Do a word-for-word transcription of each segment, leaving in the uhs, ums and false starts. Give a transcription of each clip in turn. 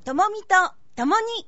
ともみとともに。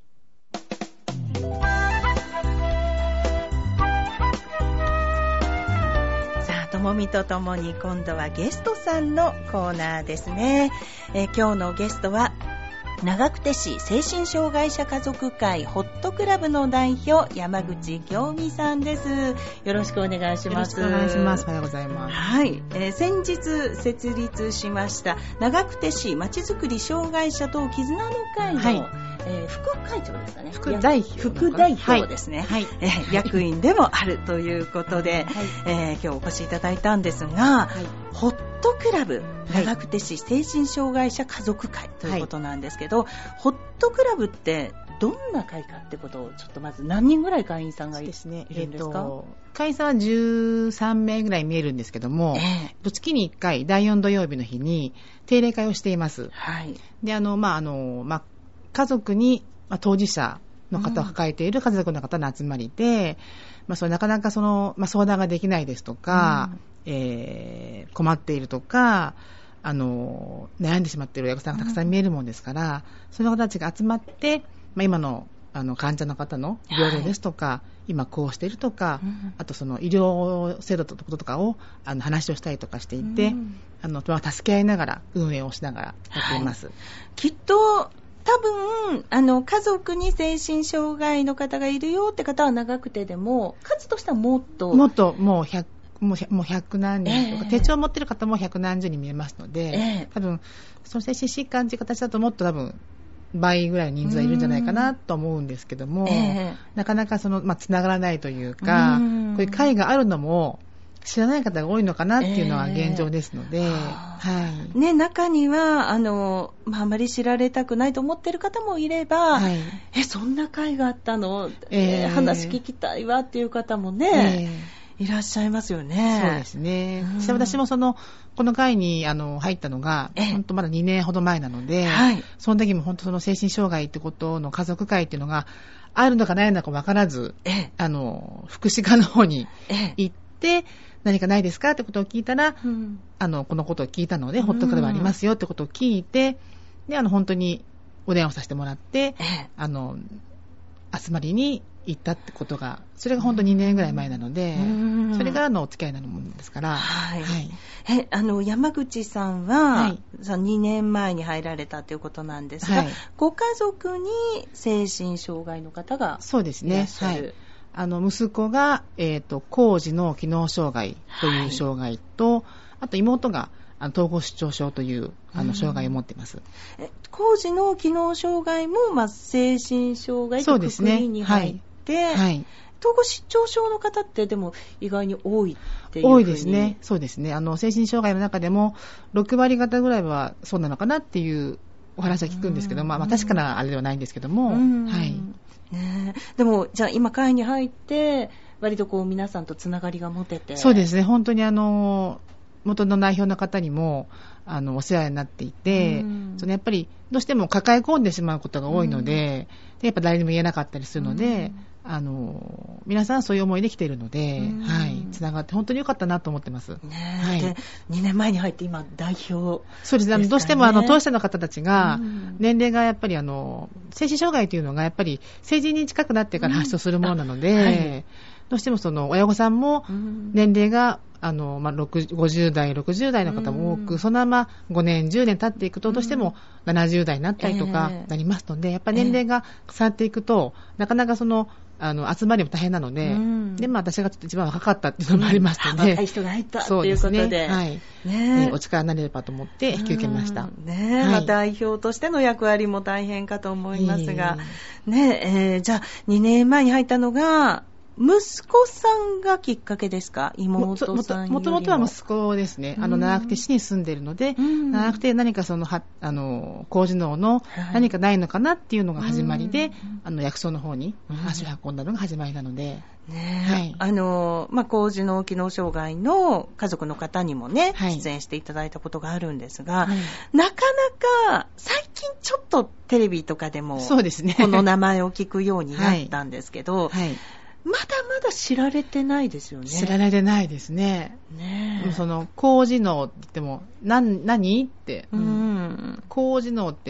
さあ、ともみとともに今度はゲストさんのコーナーですね。えー、今日のゲストは長久手市精神障害者家族会ホットクラブの代表、山口京美さんです。よろしくお願いします。 よろしくお願いします。おはようございます。 はい、えー、先日設立しました長久手市まちづくり障害者と絆の会の、はい、えー、副会長ですかね。 副代表。 副代表ですね。 はい。 えー、役員でもあるということで、はい、えー、今日お越しいただいたんですが、はい、ホットクラブ長久手市精神障害者家族会ということなんですけど、はい、ホットクラブってどんな会かってことをちょっとまず何人ぐらい会員さんがいるんですか？ そうですね、えーと、会員さんはじゅうさんめいぐらい見えるんですけども、えー、月にいっかいだいよん土曜日の日に定例会をしています。はい。で、あの、まあ、あの、まあ、家族に、まあ、当事者の方を抱えている家族の方の集まりで、うん、まあ、それなかなかその、まあ、相談ができないですとか、うん、えー、困っているとか、あの悩んでしまっている親御さんがたくさん見えるもんですから、うん、その方たちが集まって、まあ、今の、あの患者の方の病例ですとか、はい、今こうしているとか、うん、あとその医療制度のこととかをあの話をしたりとかしていて、うん、あの助け合いながら運営をしながらやっています。はい、 きっと多分あの家族に精神障害の方がいるよって方は長くてでも数としてはもっともっともうひゃくもう、もう百何人とか、えー、手帳を持ってる方も百何十人見えますので、えー、多分その精神疾患という形だともっと多分倍ぐらいの人数がいるんじゃないかなと思うんですけども、えー、なかなかその、まあ、つながらないというか、うこういう会があるのも知らない方が多いのかなっていうのは現状ですので、えーはいね、中にはあの、まあ、あまり知られたくないと思っている方もいれば、はい、えそんな会があったの、えー、話聞きたいわっていう方もね、えー、いらっしゃいますよね。 そうですね。実際私もそのこの会にあの入ったのが本当まだにねんほど前なので、はい、その時も本当その精神障害ってことの家族会っていうのがあるのかないのか分からず、あの福祉課の方に行って何かないですかってことを聞いたら、うん、あのこのことを聞いたので、うん、ホットクラブありますよってことを聞いて、であの本当にお電話させてもらって、あの集まりに行ったってことが、それが本当にねんぐらい前なので、それからのお付き合いなものですから、 はいはい、えあの山口さんは、はい、そのにねんまえに入られたということなんですが、はい、ご家族に精神障害の方がいらっしゃる。 そうですね、はい、あの息子が、えーと、高次脳機能障害という障害と、はい、あと妹があの統合失調症というあの障害を持っています。 うん、え高次脳機能障害も、まあ、精神障害というくくりに入って、はいはい、統合失調症の方ってでも意外に多いっていうふうに。 多いですね。そうですね。あの精神障害の中でもろくわり方ぐらいはそうなのかなっていうお話は聞くんですけど、まあ、まあ確かなあれではないんですけども、はい。 ね、でもじゃあ今会に入って割とこう皆さんとつながりが持てて。 そうですね。本当にあの元の代表の方にもあのお世話になっていて、そのやっぱりどうしても抱え込んでしまうことが多いので、でやっぱ誰にも言えなかったりするので、あの皆さんそういう思いで来ているので、はい、つながって本当に良かったなと思ってます。 ね、はい、でにねんまえに入って今代表ですかね。 そうですね。どうしてもあの当事者の方たちが年齢がやっぱりあの精神障害というのがやっぱり成人に近くなってから発症するものなので、はい、どうしてもその親御さんも年齢があの、まあ、ごじゅう代ろくじゅう代の方も多く、そのままごねんじゅうねん経っていくとどうしてもななじゅう代になったりとかなりますので、やっぱり年齢が重なっていくとなかなかそのあの集まりも大変なので、うん、でまあ、私がちょっと一番若かったっていうのもありますので、うん、 若い人が入ったということで、 そうですね、はい、ねえ、お力になれればと思って引き受けました。 うんねえ、はい、まあ、代表としての役割も大変かと思いますが、ねええー、じゃあにねんまえに入ったのが息子さんがきっかけですか？妹さんよりも。 もともとは息子ですね。あの長久手市に住んでいるので、長久手何かそのはあの高次脳の何かないのかなっていうのが始まりで、はい、あの薬草の方に足を運んだのが始まりなので、 ね、はい、あのまあ、高次脳機能障害の家族の方にもね、はい、出演していただいたことがあるんですが、はい、なかなか最近ちょっとテレビとかでもそうですね、 この名前を聞くようになったんですけど、 はいはい、 まだまだ知られてないですよね。 知られてないですね。ねえ、その高次脳って言っても何何って、うん、高次脳って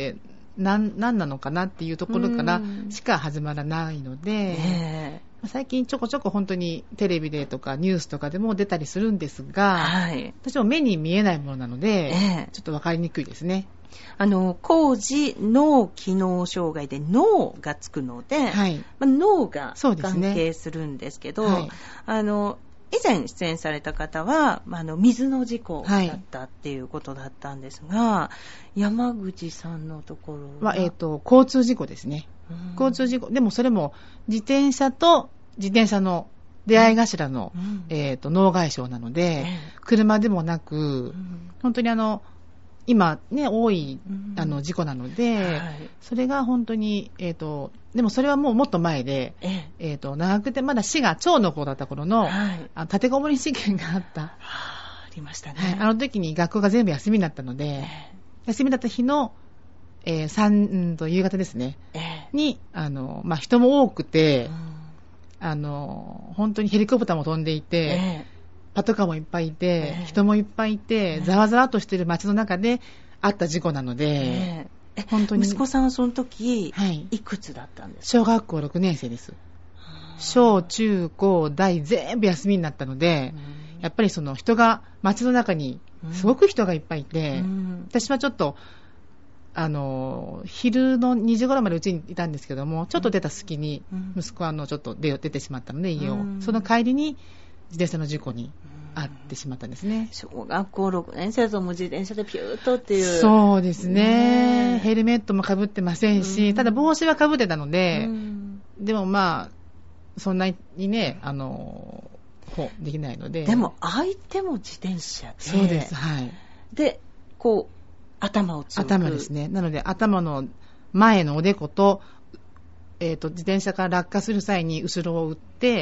何なのかなっていうところからしか始まらないので、えー、最近ちょこちょこ本当にテレビでとかニュースとかでも出たりするんですが、はい、私も目に見えないものなので、えー、ちょっと分かりにくいですね。 あの高次脳機能障害で脳がつくので、はい、まあ、脳が関係するんですけど、はい、あの以前出演された方は、まあ、あの水の事故だったっていうことだったんですが、はい、山口さんのところは、 えーと、交通事故ですね。交通事故でもそれも自転車と自転車の出会い頭の、うん、えーと、脳外傷なので、えー、車でもなく、うん、本当にあの今ね多いあの事故なので、うん、はい、それが本当に、えーと、でもそれはもうもっと前で、えーえーと、長くてまだ市が町の子だった頃の、はい、あの立てこもり事件があった、はあ、 ありましたね、 はい、あの時に学校が全部休みになったので、えー、休みだった日の、えー、さんうんと夕方ですね、えー、にあの、まあ、人も多くて、うん、あの本当にヘリコプターも飛んでいて、えーパトカーもいっぱいいて、えー、人もいっぱいいて、えー、ざわざわとしている街の中であった事故なので、 えー、本当に息子さんはその時、はい、いくつだったんですか？ 小学校ろくねん生です。小中高大全部休みになったので、やっぱりその人が街の中にすごく人がいっぱいいて、うん、私はちょっとあの昼のにじ頃までうちにいたんですけども、ちょっと出た隙に息子はあのちょっと 出, 出てしまったので家を、うん、その帰りに自転車の事故に遭ってしまったんですね。 小学校ろくねん生とも自転車でピューッとっていう。 そうですね。ヘルメットもかぶってませんし、ただ帽子はかぶってたので、でもまあそんなにね、あのできないので。 でも相手も自転車で。 そうです。はい。 で、こう頭をつく。 頭ですね。なので頭の前のおでこと、えーと、自転車から落下する際に後ろを打って、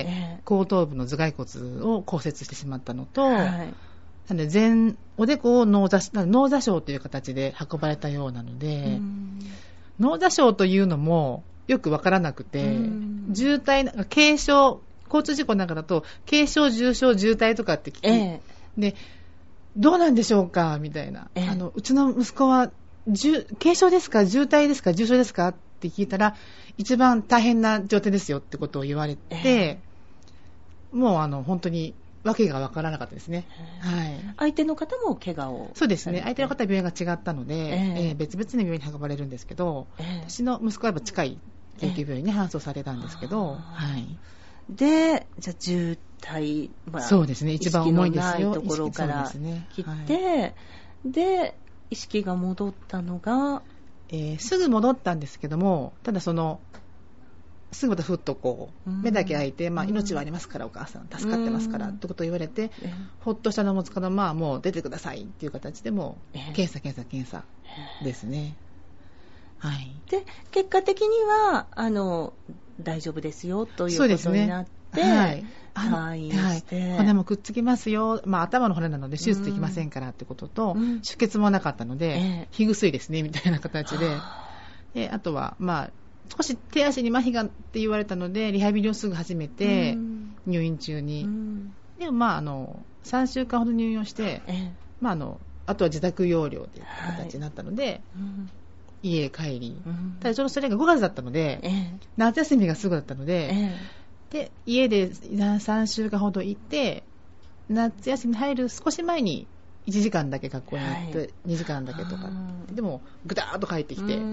えー、後頭部の頭蓋骨を骨折してしまったのと、はい、なので前おでこを脳挫脳挫傷という形で運ばれたようなので、脳挫傷というのもよくわからなくて、渋滞なんか軽傷、交通事故なんかだと軽傷、重傷、渋滞とかって聞き、えー、でどうなんでしょうかみたいな、えー、あのうちの息子は軽傷ですか、渋滞ですか、重傷ですかって聞いたら一番大変な状態ですよってことを言われて、えー、もうあの本当に訳が分からなかったですね、はい、 相手の方も怪我を。 そうですね、相手の方は病院が違ったので、えーえー、別々の病院に運ばれるんですけど、えー、私の息子はやっぱ近い救急病院に搬送されたんですけど、えーはい、 でじゃあ渋滞、まあ、 そうですね、一番重いんですよ、 意識のないところから切って、はい、で意識が戻ったのが、 えー、すぐ戻ったんですけども、ただそのすぐまたふっとこう目だけ開いて、まあ、命はありますからお母さん助かってますからってことを言われて、ほっとしたのもつかのまあもう出てくださいっていう形でも検査検査検査ですね、はい、 で結果的にはあの大丈夫ですよということになって、はい、退院して、 はい、骨もくっつきますよ、まあ、頭の骨なので手術できませんからってことと、うん、出血もなかったので、えー、皮薬ですねみたいな形で、であとはまあ少し手足に麻痺がって言われたのでリハビリをすぐ始めて、うん、入院中に、うん、でもまああのさんしゅうかんほど入院をして、えーまあ、あのあとは自宅療養という形になったので、はいうん、家へ帰り、うん、ただちょうどそれがごがつだったので、えー、夏休みがすぐだったので、えー、で家でさんしゅうかんほど行って夏休みに入る少し前にいちじかんだけ学校に行って、はい、にじかんだけとかでもぐだーっと帰ってきて、うん、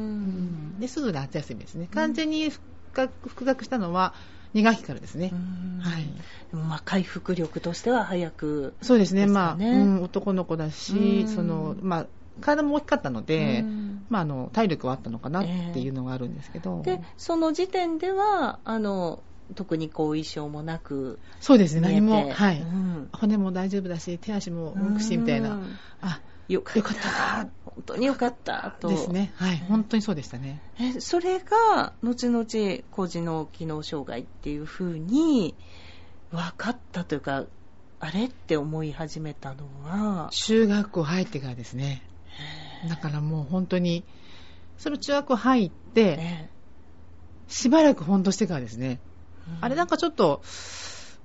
ですぐ夏休みですね。完全に復学、復学したのはに学期からですね、はい、 でもまあ回復力としては早く、 ね、そうですね、まあうん、男の子だし、そのまあ体も大きかったので、まあ、あの体力はあったのかなっていうのがあるんですけど、 えー、でその時点ではあの特に後遺症もなく、 そうですね、何も、はい、うん、骨も大丈夫だし手足も動くしみたいな、 あよかった、よかった本当によかったとですね、はい、本当にそうでしたね。 えそれが後々高次脳機能障害っていう風に分かったというか、あれって思い始めたのは中学校入ってからですね。だからもう本当にその中学校入って、ね、しばらく本当してからですね、うん、あれなんかちょっと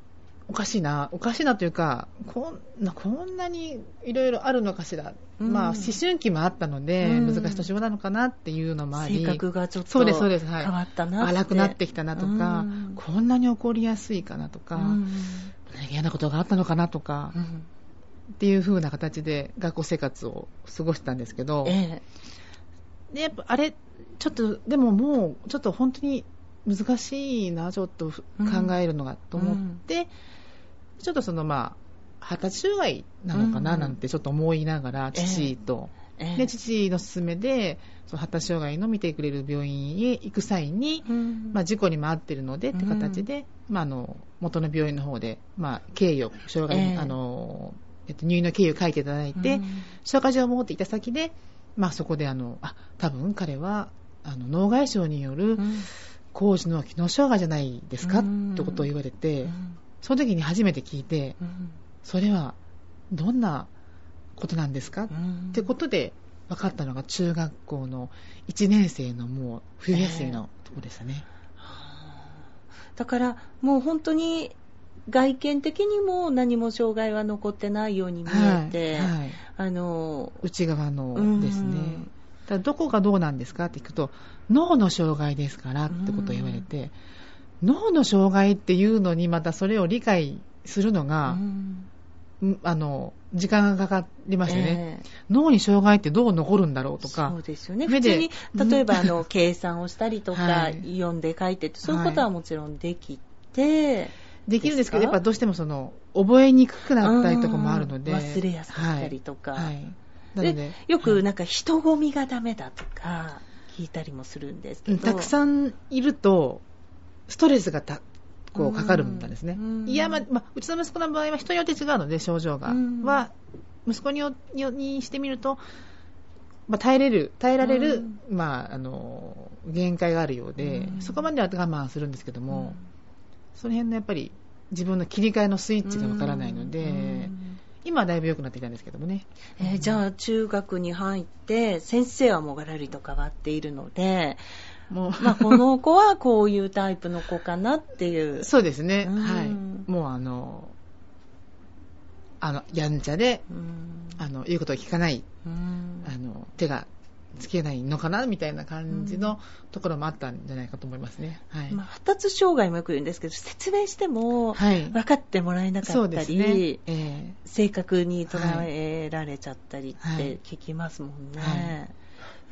おかしいな、おかしいなというか、こんな、こんなにいろいろあるのかしら、うん、まあ思春期もあったので、うん、難しい年頃なのかなっていうのもあり、 性格がちょっとそうですそうです、はい、 変わったなって、 荒くなってきたなとか、うん、こんなに起こりやすいかなとか、うん、嫌なことがあったのかなとか、うん、っていう風な形で学校生活を過ごしてたんですけど、ええ、でやっぱあれちょっとでももうちょっと本当に難しいなちょっと考えるのが、うん、と思って、ちょっとそのまあ発達障害なのかななんてちょっと思いながら、うん、父と、ええ、で父の勧めでその発達障害の見てくれる病院へ行く際に、うん、まあ、事故にも遭ってるのでって形で、うん、まあ、あの元の病院の方で、まあ、経緯を障害、ええ、あのえっと、入院の経緯を書いていただいて、うん、紹介状を持っていた先で、まあ、そこであのあ多分彼はあの脳外傷による高次の機能障害じゃないですか、うん、ってことを言われて、うん、その時に初めて聞いて、うん、それはどんなことなんですか、うん、ってことで分かったのが中学校のいちねん生のもう冬休みのところでしたね、 えー、だからもう本当に外見的にも何も障害は残ってないように見えて、はいはい、あの内側のですね、だどこがどうなんですかって聞くと脳の障害ですからってことを言われて、脳の障害っていうのにまたそれを理解するのが、あの時間がかかりましてね、えー、脳に障害ってどう残るんだろうとか、 そうですよね、普通に例えばあの計算をしたりとか、はい、読んで書いてってそういうことはもちろんできて、はい、 できるんですけど、やっぱどうしてもその覚えにくくなったりとかもあるので、 忘れやすかったりとか、はいはい、なのでよくなんか人混みがダメだとか聞いたりもするんですけど、 たくさんいるとストレスがたこうかかるんですね。いや、まあまあ、うちの息子の場合は人によって違うので症状がは息子によにしてみると、まあ、耐えれる耐えられる、まあ、あの限界があるようで、そこまでは我慢するんですけども、その辺のやっぱり自分の切り替えのスイッチがわからないので、今はだいぶ良くなってきたんですけどもね、 えー、じゃあ中学に入って先生はもうガラリと変わっているので、もうまあ、この子はこういうタイプの子かなっていうそうですね、はい、もうあのあのやんちゃで、あの言うことを聞かない、あの手がつけないのかなみたいな感じのところもあったんじゃないかと思いますね、はい。 まあ、発達障害もよく言うんですけど、説明しても分かってもらえなかったり、はいねえー、正確に捉えられちゃったりって聞きますもんね、はいはい、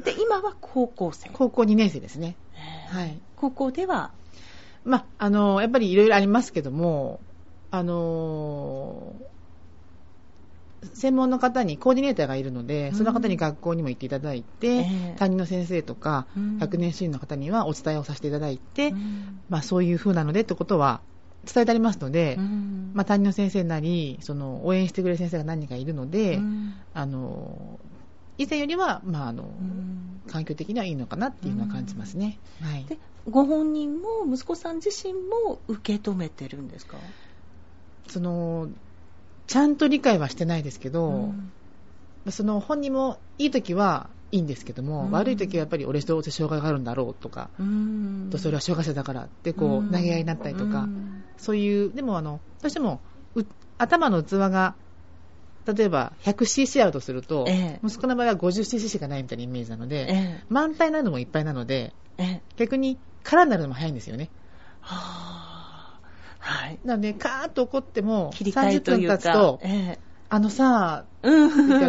で今は高校生高校にねん生ですね、 えーはい、高校では、 まあ、あのやっぱりいろいろありますけども、あの専門の方にコーディネーターがいるので、うん、その方に学校にも行っていただいて、えー、担任の先生とか、うん、学年主任の方にはお伝えをさせていただいて、うんまあ、そういう風なのでってことは伝えてありますので、うんまあ、担任の先生なりその応援してくれる先生が何人かいるので、うん、あの以前よりは、まああのうん、環境的にはいいのかなっていうのは感じますね、うんはい、 でご本人も息子さん自身も受け止めてるんですか？ そのちゃんと理解はしてないですけど、うん、その本人もいい時はいいんですけども、うん、悪い時はやっぱり俺とどうせ障害があるんだろうとか、うん、とそれは障害者だからってこう、うん、投げ合いになったりとか、うん、そういうでもあのどうしても頭の器が例えば ひゃくシーシー あるとすると、ええ、息子の場合は ごじゅうシーシー しかないみたいなイメージなので、ええ、満タンになるのもいっぱいなので、ええ、逆に空になるのも早いんですよね。はあはい、なのでカーッと怒ってもさんじゅっぷん経つと、ええ、あのさ、うん、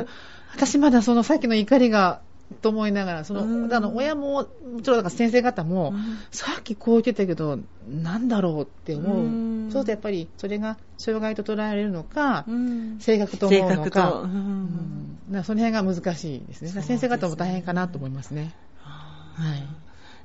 私まだそのさっきの怒りがと思いながらその、うん、あの親ももちろんだから先生方も、うん、さっきこう言ってたけどなんだろうって思う、うん、そうするとやっぱりそれが障害と捉えられるのか、うん、性格と思うのか、うんうん、だその辺が難しいですね。先生方も大変かなと思いますね。はい、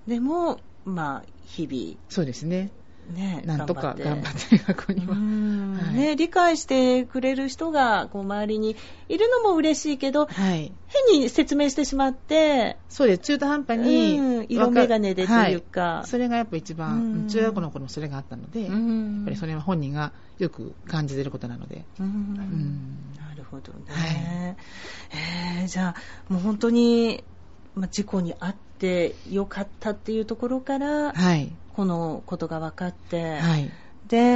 でもまあ日々 そうですねね、なんとか頑張って学校には、 はいね、理解してくれる人がこう周りにいるのも嬉しいけど、はい、変に説明してしまってそうです中途半端に、 うん、色眼鏡でというか、 はい、それがやっぱ一番中学校の頃もそれがあったのでやっぱりそれは本人がよく感じていることなのでうんうんなるほどね、はいえー、じゃあもう本当に、まあ、事故に遭ってよかったっていうところから、はいこのことが分かって、はい、で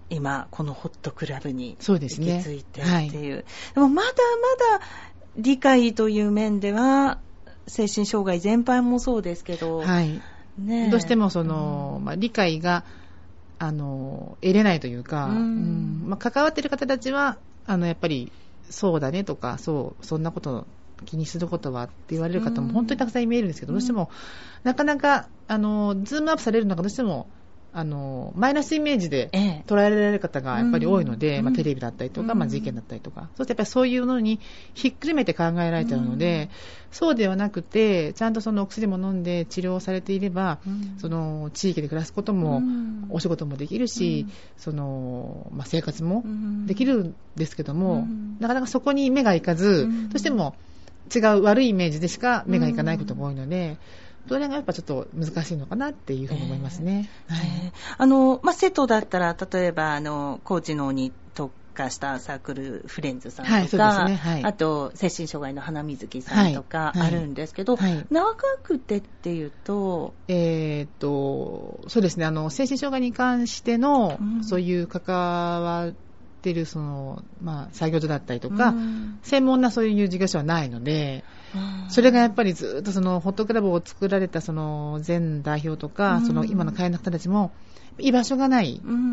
今このホットクラブにそうですね、 行き着いてっていう、はい、でもまだまだ理解という面では精神障害全般もそうですけど、 はいね、どうしてもその、まあ、理解があの得れないというか、うんうんまあ、関わっている方たちはあのやっぱりそうだねとかそうそんなこと気にすることはって言われる方も本当にたくさん見えるんですけど、うん、どうしてもなかなかあのズームアップされるのがどうしてもあのマイナスイメージで捉えられる方がやっぱり多いので、ええまあ、テレビだったりとか、うんまあ、事件だったりとか、そうするとやっぱりそういうのにひっくるめて考えられちゃうので、うん、そうではなくてちゃんとそのお薬も飲んで治療されていれば、うん、その地域で暮らすことも、うん、お仕事もできるし、うんそのまあ、生活もできるんですけども、うん、なかなかそこに目がいかず、うん、どうしても違う悪いイメージでしか目がいかないことが多いので、それがやっぱちょっと難しいのかなっていうふうに思いますね。 えーはい、あのまあ、瀬戸だったら例えばあの高知能に特化したサークルフレンズさんとか、はいそうですねはい、あと精神障害の花水木さんとかあるんですけど、はいはい、長くてっていうと、 えー、っとそうですねあの精神障害に関しての、うん、そういう関わっているその、まあ、作業所だったりとか、うん、専門なそういう事業所はないので、それがやっぱりずっとそのホットクラブを作られたその前代表とか、うん、その今の会員の方たちも居場所がない、うんうん、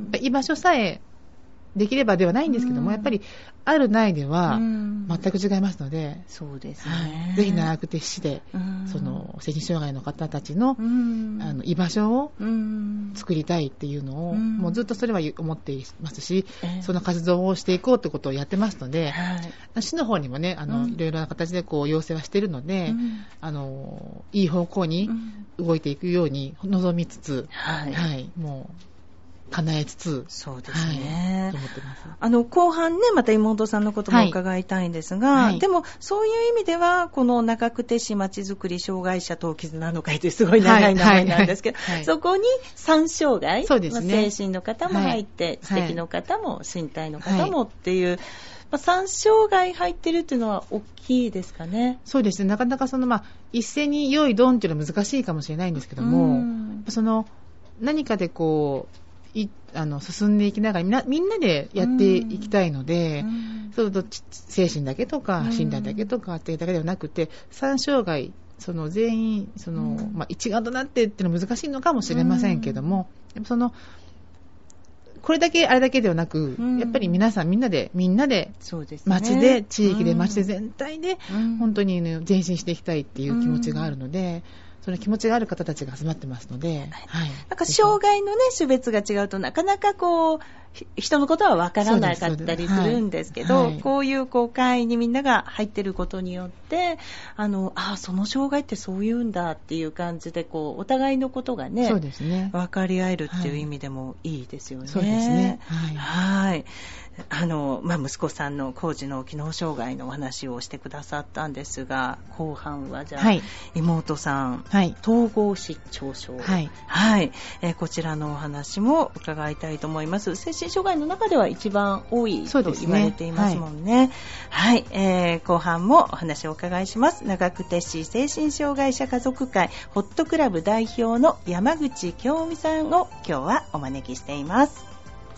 居場所さえできればではないんですけども、うん、やっぱりあるないでは全く違いますので、うん、 そうですね、 はい、ぜひ長久手市で、うん、その精神障害の方たちの、うん、あの居場所を作りたいっていうのを、うん、もうずっとそれは思っていますし、うん、その活動をしていこうということをやってますので、はい、市の方にもねあの、うん、いろいろな形でこう要請はしているので、うん、あのいい方向に動いていくように望みつつ、はいはい、もう叶えつつ、 そうですね、 はい、と思ってます。 あの後半ねまた妹さんのことも伺いたいんですが、はい、でもそういう意味ではこの長久手市まちづくり障害者等絆の会というすごい長い名前なんですけど、はいはいはい、そこに三障害、そうですね、まあ、精神の方も入って、はい、知的の方も身体の方もっていう、はいまあ、三障害入ってるっていうのは大きいですかね。 そうですね、なかなかその、まあ、一斉に用意ドンっていうのは難しいかもしれないんですけども、その何かでこういあの進んでいきながらみんな、みんなでやっていきたいので、うん、そうすると精神だけとか身体だけとかっていうだけではなくて、三障害その全員その、うんまあ、一丸となってっていうのは難しいのかもしれませんけども、うん、そのこれだけあれだけではなく、うん、やっぱり皆さんみんなでみんなで町で、ね、地域で町で全体で本当に、ね、前進していきたいっていう気持ちがあるので、その気持ちがある方たちが集まってますので、はい、 なんか障害の、ね、種別が違うとなかなかこう人のことは分からなかったりするんですけど、はいはい、こういうこう会にみんなが入ってることによってあのあその障害ってそういうんだっていう感じでこうお互いのことがね、そうですね分かり合えるっていう意味でもいいですよね。はい、そうですね、はい、はいあのまあ、息子さんの高知の機能障害のお話をしてくださったんですが、後半はじゃあ、はい、妹さん、はい、統合失調症、はいはいえー、こちらのお話も伺いたいと思います。精神障害の中では一番多いと言われていますもんね。はい、はいえー、後半もお話をお伺いします。長久手市精神障害者家族会ホットクラブ代表の山口京美さんを今日はお招きしています。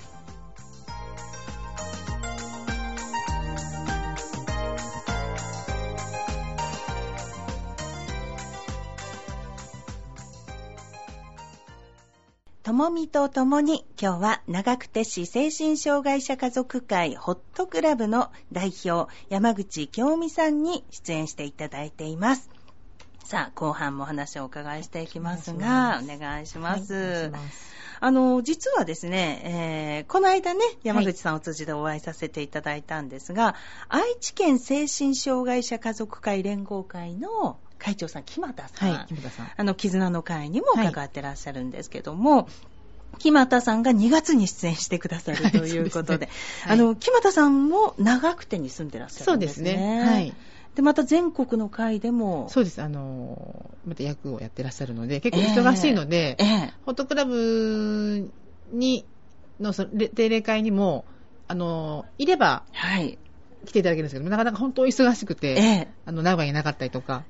ともみとともに今日は長久手市精神障害者家族会ホットクラブの代表山口京美さんに出演していただいています。さあ後半もお話をお伺いしていきますが、お願いします。はい、あの実はですね、えー、この間ね山口さんを通じてお会いさせていただいたんですが、はい、愛知県精神障害者家族会連合会の会長さん木俣さん、はい、木俣さんあの絆の会にも関わってらっしゃるんですけども、はい、木俣さんがにがつに出演してくださるということで、はい、あの木俣さんも長久手に住んでらっしゃるんですね。そうですね、はい、でまた全国の会でもそうです、あのまた役をやってらっしゃるので結構忙しいので、えーえー、ホットクラブにのその定例会にもあのいれば、はい来ていただけるんですけど、なかなか本当に忙しくて、ええ、あの名古屋になかったりとか、ええ、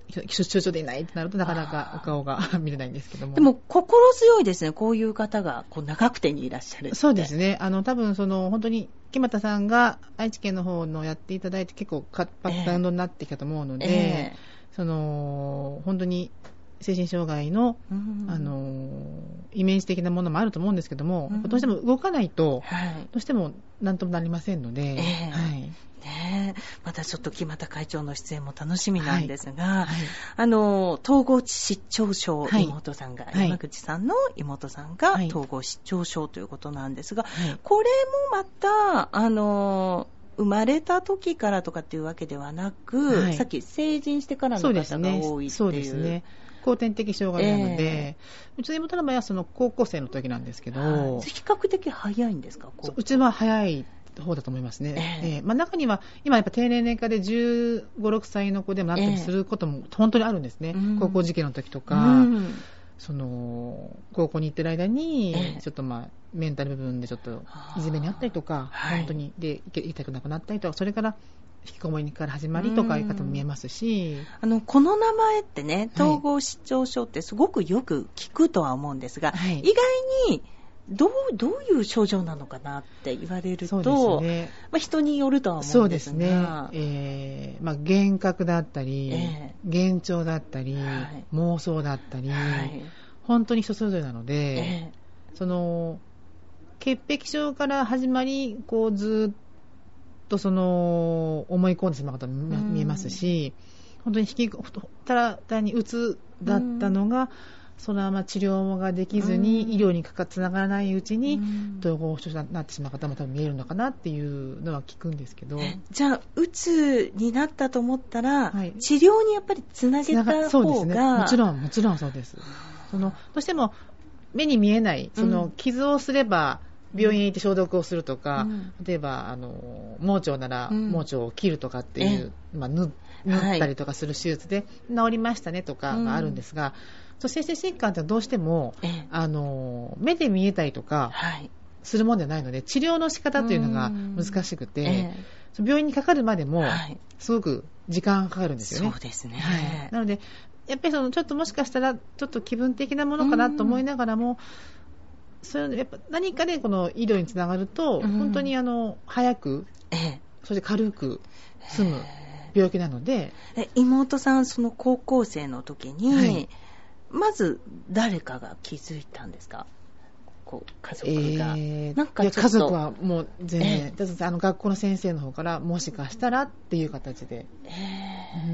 出張でいないってなるとなかなかお顔が見れないんですけども。 でも心強いですね。こういう方がこう長久手にいらっしゃるって。 そうですね。あの多分その本当に木俣さんが愛知県の方のやっていただいて結構バックグラウンドになってきたと思うので、えー、その本当に精神障害の、うん、あのイメージ的なものもあると思うんですけども、うん、どうしても動かないと、はい、どうしても何ともなりませんので、えーはいね、またちょっと木俣会長の出演も楽しみなんですが、はいはい、あの統合失調症妹さんが、はい、山口さんの妹さんが統合失調症ということなんですが、はい、これもまたあの生まれた時からとかっていうわけではなく、はい、さっき成人してからの方が多いっていう。 そうですね。後天的障害なので、えー、うちの妹の場合はその高校生の時なんですけど、はい、 比較的早いんですか？ うちは早い方だと思いますね。えーえーまあ、中には今やっぱ低年齢化でじゅうご、ろくさいの子でもなったりすることも本当にあるんですね。えー、高校受験の時とか、うん、その高校に行ってる間にちょっとまあメンタル部分でちょっといじめにあったりとか、はい、本当にで行きたくなくなったりとか、それから引きこもりから始まりとかいう方も見えますし、 あのこの名前ってね、統合失調症ってすごくよく聞くとは思うんですが、はい、意外にどう、どういう症状なのかなって言われると、そうですね、まあ、人によるとは思うんですが、そうですね、 えーまあ、幻覚だったり、えー、幻聴だったり、はい、妄想だったり、はい、本当に人それぞれなので、えー、その潔癖症から始まりこうずっとその思い込んでしまうことも見えますし、本当に引きただ単にうつだったのが、そのまま治療ができずに医療につながらないうちに統合失調症になってしまう方も多分見えるのかなっていうのは聞くんですけど、 じゃあうつになったと思ったら、はい、治療にやっぱりつなげた方が、 そうですね、もちろんもちろんそうです。そのどうしても目に見えないその傷をすれば病院へ行って消毒をするとか、うん、例えばあの盲腸なら盲腸を切るとかっていう、うん、まあ、縫, 縫ったりとかする手術で治りましたねとかがあるんですが、うん、精神疾患ってどうしてもあの目で見えたりとかするものではないので、治療の仕方というのが難しくて、ええ、病院にかかるまでもすごく時間かかるんですよね。 そうですね、 はい、なのでやっぱりそのちょっともしかしたらちょっと気分的なものかなと思いながらも、それやっぱ何かでこの医療につながると、うん、本当にあの早く、ええ、そして軽く済む病気なので、 え妹さんその高校生の時に、はい、まず誰かが気づいたんですか？こう家族が、 えー、なんかちょっといや家族はもう全然、えー、あの学校の先生の方からもしかしたらっていう形で、えーうん、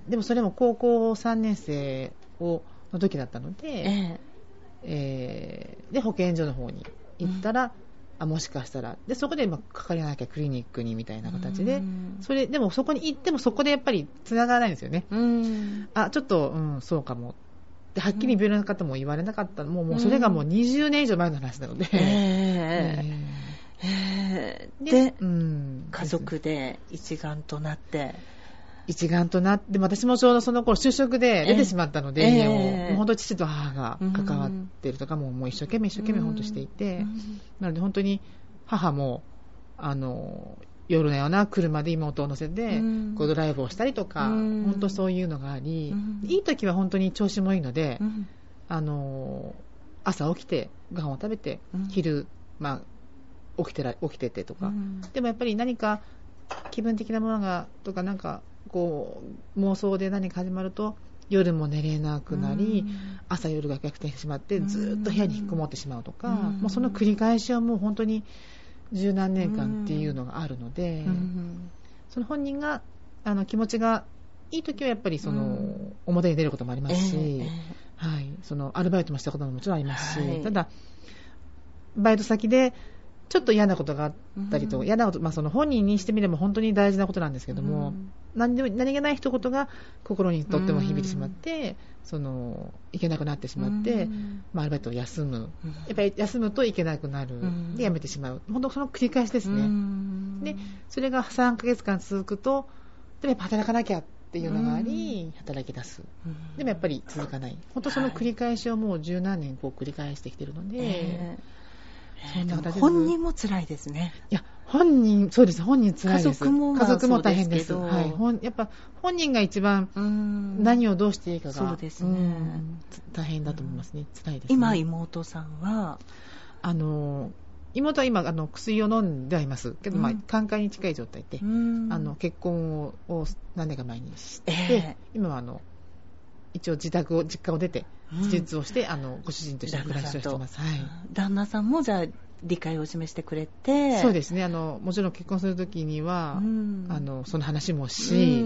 でもそれも高校さんねん生をの時だったので、えーえー、で保健所の方に行ったら、うん、あもしかしたらでそこでかかりなきゃクリニックにみたいな形で、それでもそこに行ってもそこでやっぱりつながらないんですよね。うんあちょっと、うん、そうかもではっきり病院の方も言われなかった、うん、もう、もうそれがもうにじゅうねん以上前の話なので、うんえーえー、で、うん、家族で一丸となって一丸となって、私もちょうどその頃就職で出てしまったので、えー、家を、えー、本当に父と母が関わっているとかも、もう一生懸命一生懸命本当していて、なので本当に母もあの夜のような車で妹を乗せてこうドライブをしたりとか、本当そういうのがあり、いい時は本当に調子もいいので、あの朝起きてご飯を食べて、昼、まあ、起きてら起きててとか、でもやっぱり何か気分的なものがとかなんかこう妄想で何か始まると夜も寝れなくなり、朝夜が逆転してしまってずっと部屋に引っこもってしまうとか、もうその繰り返しはもう本当に十何年間っていうのがあるので、その本人があの気持ちがいい時はやっぱりその表に出ることもありますし、はい、そのアルバイトもしたことももちろんありますし、はい、ただバイト先でちょっと嫌なことがあったりと、うん、嫌なこと、まあ、その本人にしてみれば本当に大事なことなんですけども、うん、何でも何気ない一言が心にとっても響いてしまって、うん、そのいけなくなってしまって、うんまあ、アルバイトを休む、うん、やっぱり休むといけなくなる、うん、で辞めてしまう、本当その繰り返しですね、うん、でそれがさんかげつかん続くとでもやっぱ働かなきゃっていうのがあり、うん、働き出す、うん、でもやっぱり続かない、本当その繰り返しをもう十何年こう繰り返してきているので、えーそんな形で本人も辛いですね。 いや本人、そうです、本人辛いです。 家族も、まあ、 家族も大変です。 そうですはい、ほんやっぱ本人が一番何をどうしていいかが、 そうですね、うん、 大変だと思いますね。辛いですね。 今妹さんはあの妹は今あの薬を飲んではいますけど、うん、まあ、寛解に近い状態で、うん、あの結婚をを何年か前にして、えー、今はあの一応自宅を実家を出て手術をして、うん、あのご主人として暮らしをしています。はい、 旦那さんもじゃあ理解を示してくれて。 そうですね、あのもちろん結婚するときには、うん、あのその話もし、うん、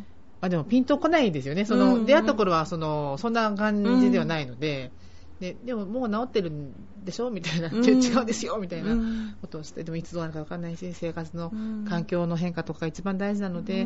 まあ、でもピンとこないですよね。その、うん、出会った頃はそのそんな感じではないので、うん、で, でももう治ってるんでしょみたいな、うん、違うんですよみたいなことをして、でもいつどうなるか分からないし、生活の環境の変化とかが一番大事なので、うん、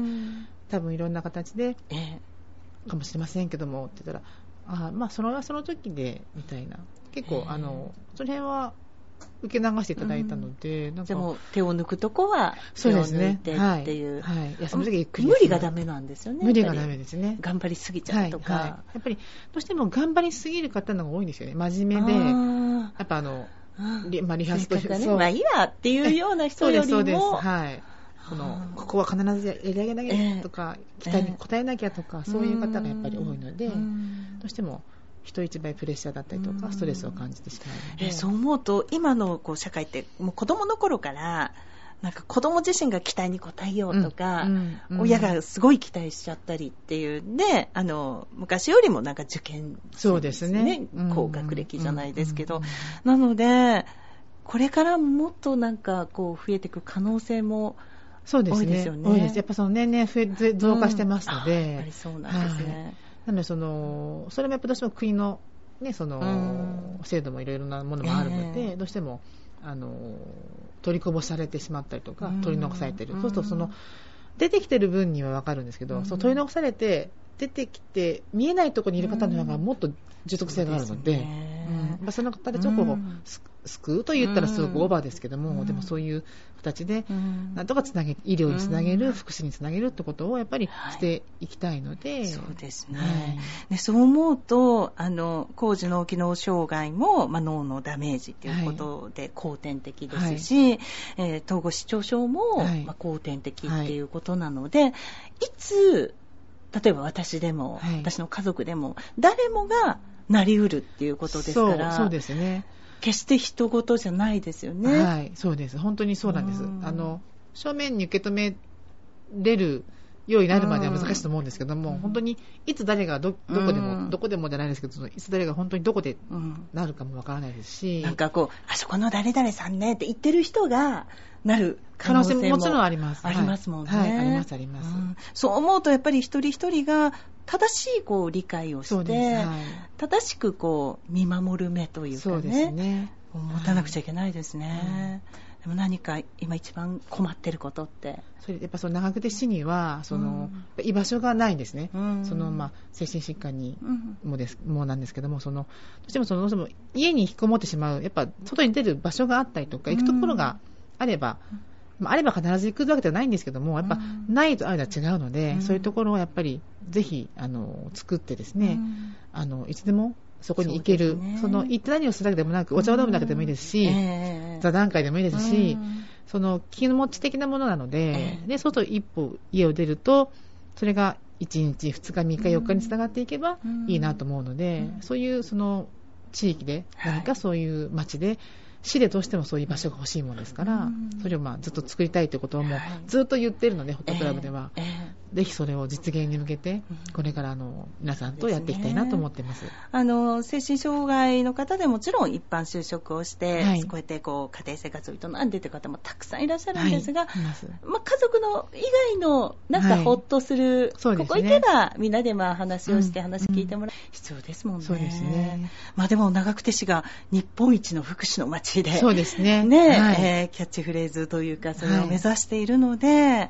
多分いろんな形で、えー、かもしれませんけどもって言ったら、あ、まあ、それはその時でみたいな、結構、えー、あのその辺は受け流していただいたので、うん、なんかでも手を抜くとこは手を抜いてっていう、 はいはい、休む時ゆっくり無理がダメなんですよね。 無理がダメですね。 頑張りすぎちゃうとか、はいはい、 やっぱりどうしても頑張りすぎる方の方が多いんですよね。真面目でやっぱあのリ、まあ、リハーサルとかね、 まあいいわっていうような人よりも、そうですそうです、はい、 このここは必ずやり上げなきゃとか、えー、期待に応えなきゃとか、えー、そういう方がやっぱり多いので、どうしても人一倍プレッシャーだったりとかストレスを感じてしまうので、 えそう思うと今のこう社会ってもう子供の頃からなんか子供自身が期待に応えようとか、うんうんうん、親がすごい期待しちゃったりっていうんで、あの昔よりもなんか受験、 そうですね、 高学歴じゃないですけど、うんうんうん、なのでこれからもっとなんかこう増えていく可能性も多いですよね。 多いです。やっぱその年々増え増加してますので、うん、 やっぱりそうなんですね。はい、 なのでそのそれもやっぱどうしても国の、ね、その制度もいろいろなものもあるので、えー、どうしてもあの取りこぼされてしまったりとか、取り残されている、そうするとその出てきてる分には分かるんですけど、その取り残されて出てきて見えないところにいる方の方がもっと持続性があるので、そ, うんまあ、その方たちをこう、うん、救うと言ったらすごくオーバーですけども、うん、でもそういう形でなんとかつなげ医療につなげる、うん、福祉につなげるってことをやっぱりしていきたいので、はい、 そうですね、はい、でそう思うとあの高次脳機能障害も、まあ、脳のダメージということで後天的ですし、はい、えー、統合失調症も、はい、まあ、後天的っていうことなので、はい、いつ例えば私でも、はい、私の家族でも誰もがなりうるっていうことですから、 そう、そうですね、 決して人事じゃないですよね。 はい、そうです。本当にそうなんです。あの正面に受け止めれるようになるまでは難しいと思うんですけども、本当にいつ誰が ど, どこでもどこでもじゃないですけど、そのいつ誰が本当にどこでなるかもわからないですし、 なんかこうあそこの誰々さんねって言ってる人がなる可能性ももちろんあります。 ありますもんね。 はい、はい、ありますあります、うん。 そう思うとやっぱり一人一人が正しいこう理解をして、はい、正しくこう見守る目というかね、そうですね、持たなくちゃいけないですね。はい、でも何か今一番困ってることって、 それやっぱその長久手市にはその、うん、居場所がないんですね。うん、そのまあ精神疾患にもです、うん、もなんですけども、そのどうしてもそのどうしても家に引きこもってしまう、やっぱ外に出る場所があったりとか、行くところがあれば。うん、まあ、あれば必ず行くわけではないんですけども、やっぱないとあるのは違うので、うん、そういうところをやっぱりぜひあの作ってですね、うん、あのいつでもそこに行ける、 そ,、ね、その行って何をするだけでもなく、お茶を飲むだけでもいいですし、うん、えー、座談会でもいいですし、うん、その気持ち的なものなので、えー、で外一歩家を出るとそれがいちにちふつかみっかよっかにつながっていけばいいなと思うので、うん、そういうその地域で何かそういう街で、はい、市でどうしてもそういう場所が欲しいものですから、うん、それをまあずっと作りたいということをもうずっと言っているので、はい、ホットクラブでは、えーえー、ぜひそれを実現に向けて、うん、これからあの皆さんとやっていきたいなと思っています。 あの精神障害の方でもちろん一般就職をして、はい、こうやってこう家庭生活を営んでという方もたくさんいらっしゃるんですが、はい、まあ、家族の以外のなんかホッとする、はい、ここ行けばみんなでまあ話をして話聞いてもらう、うん、必要ですもんね。 そうですね。 まあ、でも長久手市が日本一の福祉の街で、 そうですね、 ね、はい、えー、キャッチフレーズというかそれを目指しているので、はい、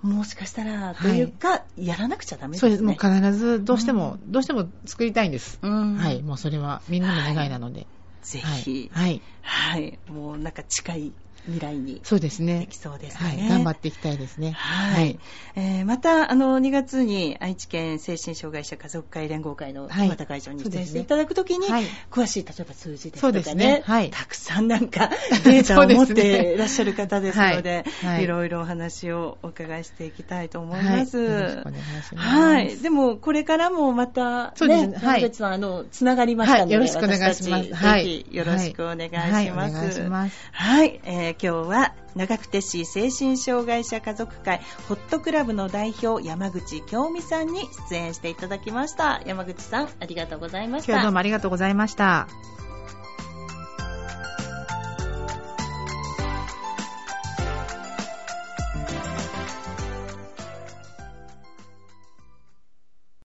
もしかしたらというか、はい、やらなくちゃダメですね。 そうです。もう必ずどうしても、うん、どうしても作りたいんです、うん、はい、もうそれはみんなの願いなので、 ぜひ、 はい、 はいはい、もうなんか近い未来にそうですね。 できそうですね。 はい、頑張っていきたいですね。 はい。はい、えー、またあのにがつに愛知県精神障害者家族会連合会の岩田会長に出演していただくときに、はいね、詳しい例えば数字ですとかね、そうですね、はい、たくさんなんかデータを持っていらっしゃる方ですので、はいはい、いろいろお話をお伺いしていきたいと思います。はい、よろしくお願いします。はい。でもこれからもまたね、そうですね、はい、山口さんあのつながりましたので、はい、よろしくお願いします。はい、ぜひよろしくお願いします。はい、はい、お願いします。はい、えー、今日は長久手市精神障害者家族会ホットクラブの代表山口京美さんに出演していただきました。山口さんありがとうございました。 今日どうもありがとうございました。